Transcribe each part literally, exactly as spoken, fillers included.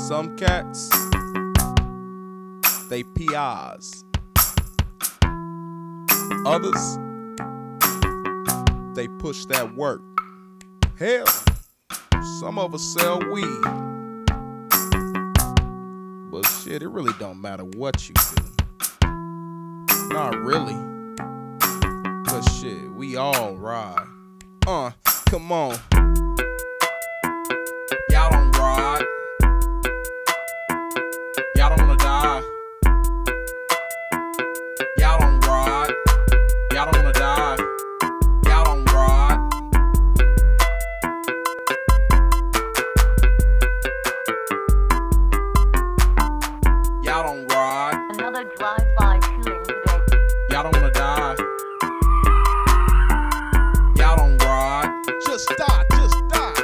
Some cats, they P Is. Others, they push that work. Hell, some of us sell weed. But shit, it really don't matter what you do. Not really. Cause shit, we all ride. Uh, come on. Y'all don't ride. Y'all don't wanna die. Y'all don't ride. Y'all don't wanna die. Y'all don't ride. Y'all don't ride. Another drive-by shooting today. Y'all don't wanna die. Y'all don't ride. Just die, just die.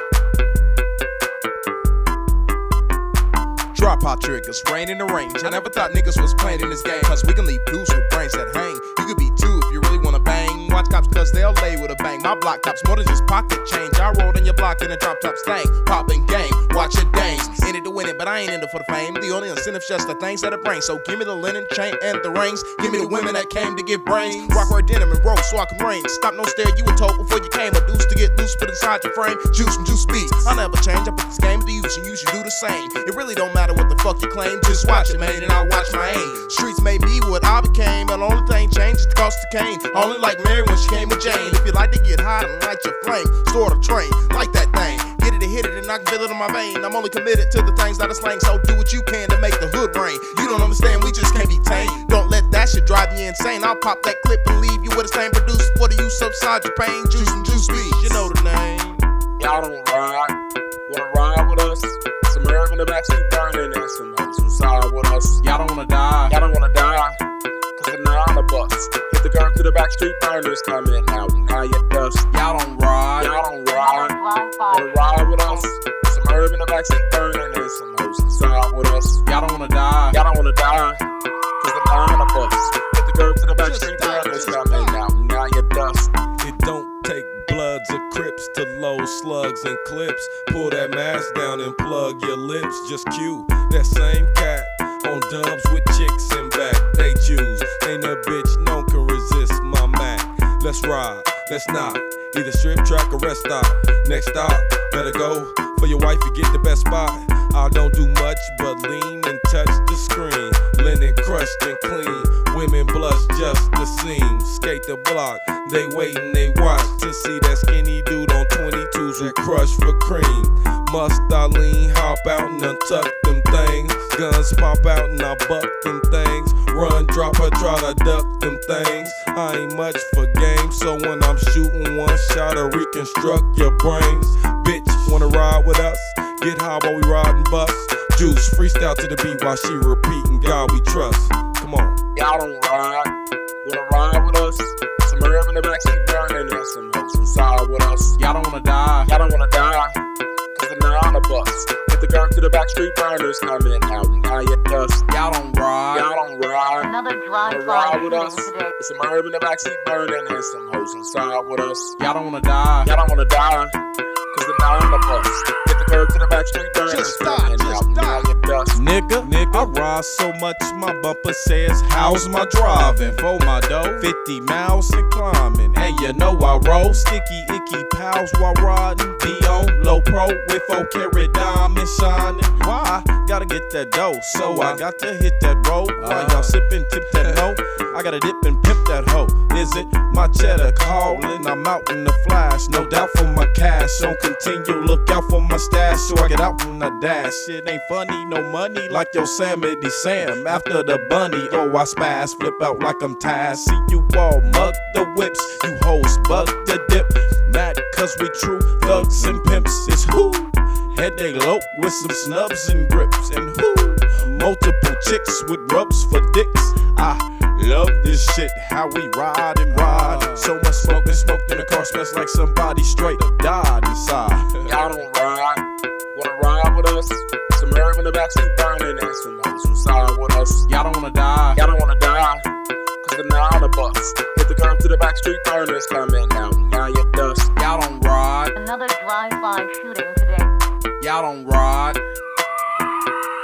Drop out triggers, rain in the range. I never thought niggas was playing in this game. Cause we can leave dudes with brains that hang. You could be two if you really wanna bang. Watch cops cause they'll lay with a bang. My block cops more than just pocket change. I rolled in your block in a drop top stain. Poppin' game, watch your dames. In it to win it, but I ain't in it for the fame. The only incentive's just the things that it brings. So give me the linen chain and the rings. Give me the women that came to get brains. Rock red denim and roll so I can reign. Stop no stare, you were told before you came. A deuce to get loose, put inside your frame. Juice from juice beats. I never change, I put this game to use and you should do the same. It really don't matter what the fuck you claim. Just watch it, man, and I'll watch my aim. Streets made me what I became. And the only thing changed is the cost of cane. I only like Mary when she came with Jane. If you like to get hot and light your flame, store the train, like that thing. Get it and hit it and I can feel it in my vein. I'm only committed to the things that are slang. So do what you can to make the hood rain. You don't understand, we just can't be tamed. Don't let that shit drive you insane. I'll pop that clip and leave you with the same produce. What do you subside your pain? Juice and juice beats, you know the name. Y'all don't ride. Wanna ride with us? Some herb in the backseat burning and some hoes inside with us. Y'all don't wanna die. Y'all don't wanna die. Cause they're not on the bus. Hit the curb to the back street burners coming out. Now you dust. Y'all don't ride. Y'all don't ride. Wanna ride with us? Some herb in the backseat burning and some hoes inside with us. Y'all don't wanna die. Y'all don't wanna die. Cause they're not on the bus. Hit the curb to the back street burners coming out. Now you dust. It don't take Bloods or Crips to load slugs and clips. Pull that mask down and plug your lips. Just cue that same cat on dubs with chicks in back. They choose, ain't a bitch no can resist my Mac. Let's ride, let's not. Either strip track or rest stop. Next stop, better go for your wife, you get the best spot. I don't do much but lean and touch the screen. Linen crushed and clean. Women blush just the seam. Skate the block, they wait and they watch to see that skinny dude on twenty-twos who crush for cream. Must I lean, hop out and untuck them things. Guns pop out and I buck them things. Run, drop or try to duck them things. I ain't much for game, so when I'm shooting one shot I reconstruct your brains. Bitch, wanna ride with us? Get high while we riding bus. Juice, freestyle to the beat while she repeating God we trust. Come on. Y'all don't ride. Wanna ride with us? Some herb in the backseat burning and some hoes inside with us. Y'all don't wanna die. Y'all don't wanna die. Cause they're not on the bus. Hit the curb to the back street burners coming out. Now you dust. Y'all don't ride. Y'all don't ride. Another Wanna drive-by ride with us? shooting today. Some herb in the backseat burning and some hoes inside with us. Y'all don't wanna die. Y'all don't wanna die. Cause they're not on the bus. Hit the curb to the back street burners Just die, coming just out. die. Now you dust. Nigga, nigga, I ride so much my bumper says, how's my driving? For my dough, fifty miles and climbing. And you know I roll sticky, icky pals while riding. Be on low pro with four carat diamond shining. Why? Gotta get that dough, so I got to hit that road. While y'all sippin', tip that hoe. I gotta dip and pimp that hoe. Is it my cheddar calling? I'm out in the flash, no doubt for my cash. So continue, look out for my stash, so I get out when I dash. It ain't funny, no money like Yosemite Sam. After the bunny, oh I smash, flip out like I'm Taz. See you all mug the whips, you hoes bug the dip. Mad cause we true thugs and pimps. It's who? Head they low with some snubs and grips. And who? Multiple chicks with rubs for dicks. I love this shit, how we ride and ride. So much smoke and smoked in the car, smells like somebody straight up died inside. Y'all don't ride. Wanna ride with us? Some herb in the backseat burning and some hoes inside with us. Y'all don't wanna die. Y'all don't wanna die. Cause they're not on the bus. Hit the curb to the back street burners coming out. Now you dust. Y'all don't ride. Another drive-by shooting today. Y'all don't ride.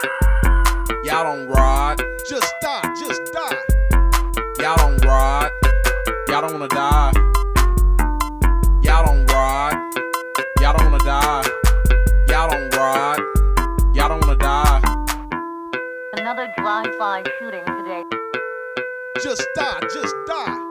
Y'all don't ride. Just die, just die. Y'all don't ride. Y'all don't wanna die. Y'all don't ride. Y'all don't wanna die. Y'all don't ride. Y'all don't wanna die. Another drive-by shooting today. Just die, just die.